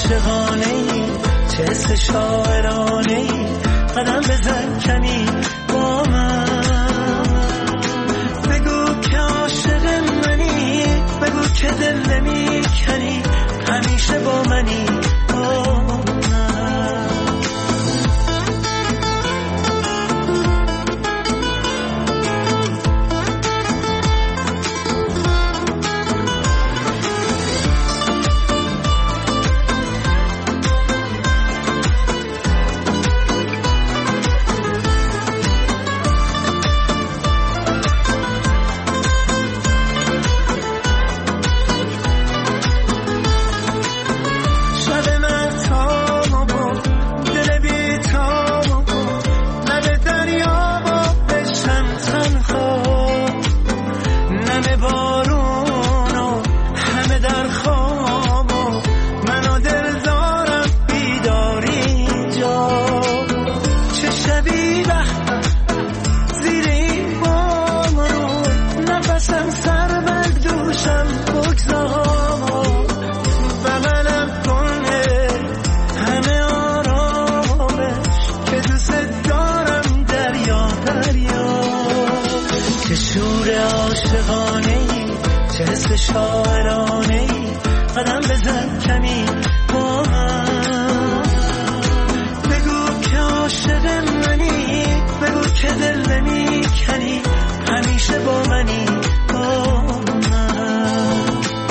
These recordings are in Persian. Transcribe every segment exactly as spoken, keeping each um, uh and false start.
عاشقانه ای، چه حس شاعرانه ای، قدم بزن کمی با من. بگو که عاشق منی، بگو که دل نمی کنی، همیشه با منی با من. شاعرانه ای، قدم بزن کمی با من. بگو که عاشق منی، بگو که دل نمی کنی، همیشه با منی با من.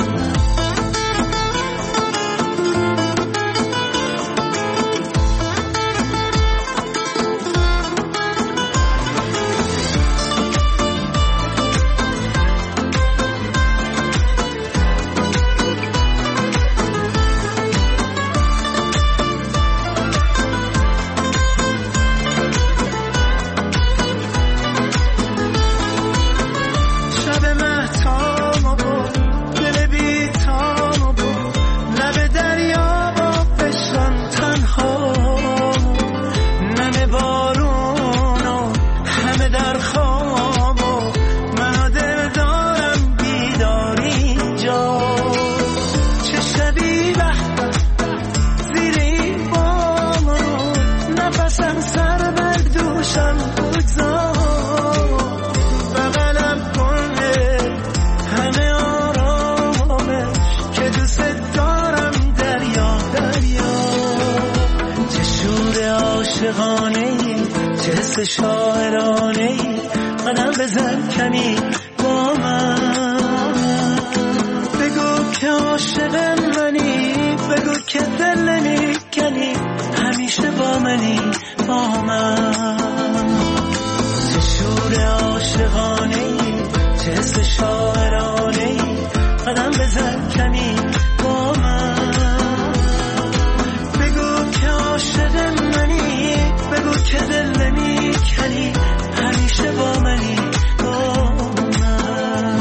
شاعرانه ای، قدم بزن کمی با من. بگو که عاشق منی، بگو که دل نمی کنی، همیشه با منی با من. چه شور عاشقانه ای، چه حس شاعرانه ای، قدم بزن کمی با من. بگو که عاشق منی، بگو که دل نمی کنی، همیشه با منی با من.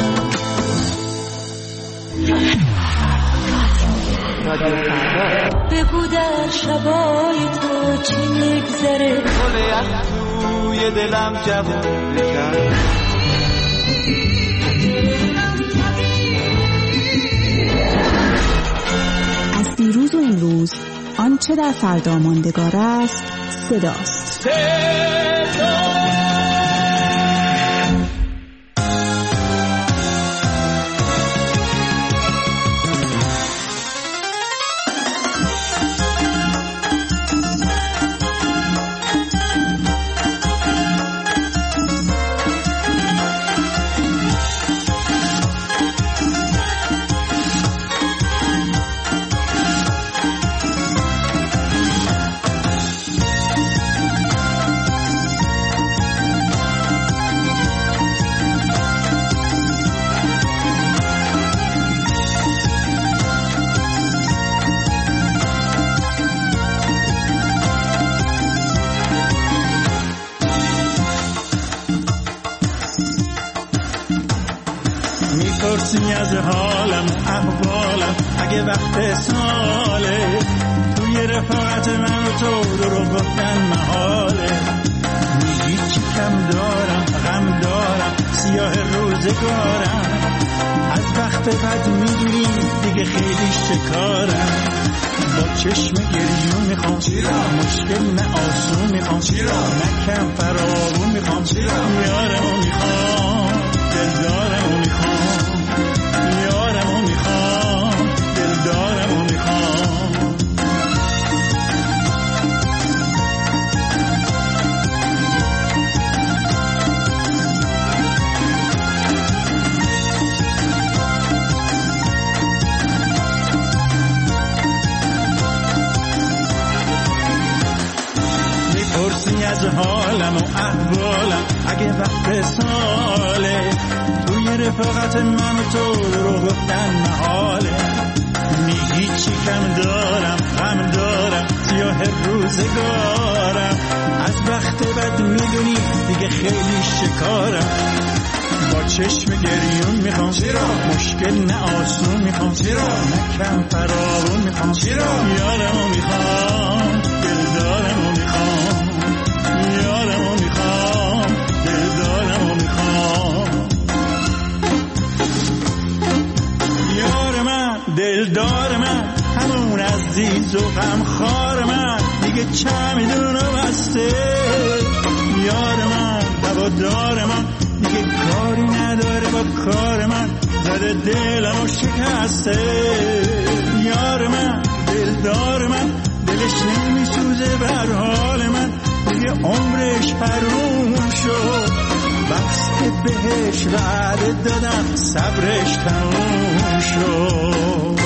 بگو در شبای تو چی میگذره، گل یخ توی دلم جوون کرد. از دیروز و امروز آنچه در فردا ماندگار است صداست. صدا میپرسی از حالم احوالم، اگه وقت ساله توی رفاقت من و تو رو گفتن محاله. میگی چی کم دارم، غم دارم، سیاه روزگارم، از وقت بد میدونی دیگه خیلی شکارم. با چشم گریون میخوام، مشکل نه آسون میخوام، نه کم فراوون میخوام، یارمو میخوام، دلدارمو میخوام، یارمو میخوام، دلدارمو میخوام. میپرسی از حالم و احوالم اگه وقت ساله، توی رفاقت من و تو رو گفتن محاله. میگی چی کم دارم، غم دارم، سیاه روزگارم، از وقت بد میدونی دیگه خیلی شکارم. با چشم گریون میخوام، مشکل نه آسون میخوام، نه کم فراوون میخوام، یارمو میخوام، دلدارمو میخوام، یارمو میخوام، دلدارمو میخوام. یار من، دلدار من، همون عزیز و غمخوار من، دیگه چمدون رو بسته. یار من، هوادار من، دیگه کاری نداره با کار من، زده دلم و شکسته. یار من، دلدار من، دلش نمیسوزه بر حال من، دیگه عمرش حروم شد، بس که بهش وعده دادم صبرش تموم شد.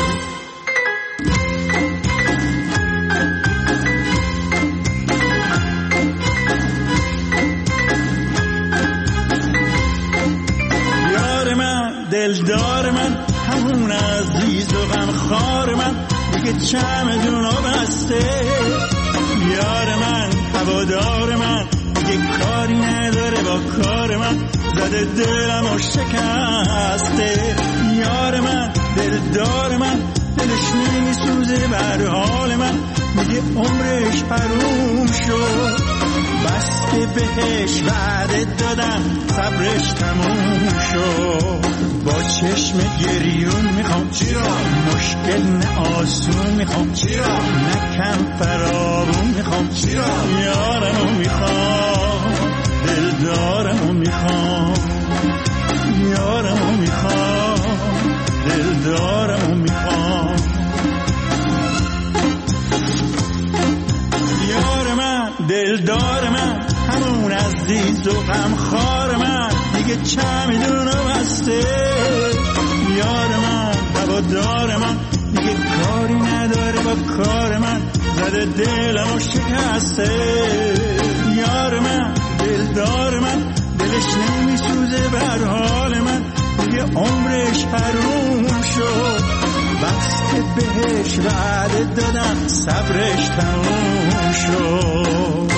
یار من، دلدار من، همون عزیز و غمخوار من، دیگه چمدون رو بسته. یار من، هوادار من، دیگه کاری نداره با کار من، زده دلم و شکسته. یار من، دلدار من، دلش نمیسوزه بر حال من، دیگه عمرش حروم شد، بس که بهش وعده دادم صبرش تموم شد. با چشم گریون میخوام، مشکل نه آسون میخوام، نه کم فراوون میخوام، یارمو میخوام، دلدارمو میخوام، یارمو میخوام، دلدارمو میخوام. یار من، دلدار من، همون عزیز و غمخوار من، دیگه چمدون رو بسته. یار من، هوادار من، دیگه کاری نداره با کار من، زده دلم و شکسته. یار من، دلدار من، دلش نمیسوزه بر حال من، دیگه عمرش حروم شد، بس که بهش وعده دادم صبرش تموم شد.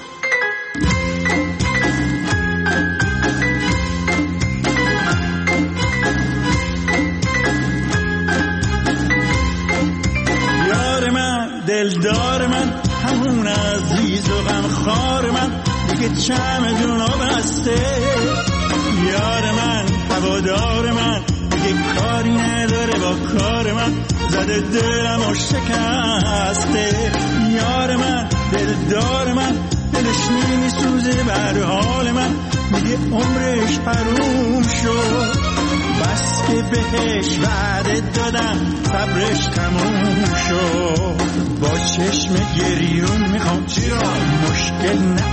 یار من، دلدار من، همون عزیز و غمخوار من، دیگه چمدون رو بسته. یار من، هوادار من، دیگه کاری نداره با کار من، زده دلم و شکسته. یار من، دلدار من، دلش نمیسوزه بر حال من، دیگه عمرش حروم شد، بس که بهش وعده دادم صبرش تموم شد. با چشم گریون میخوام، مشکل نه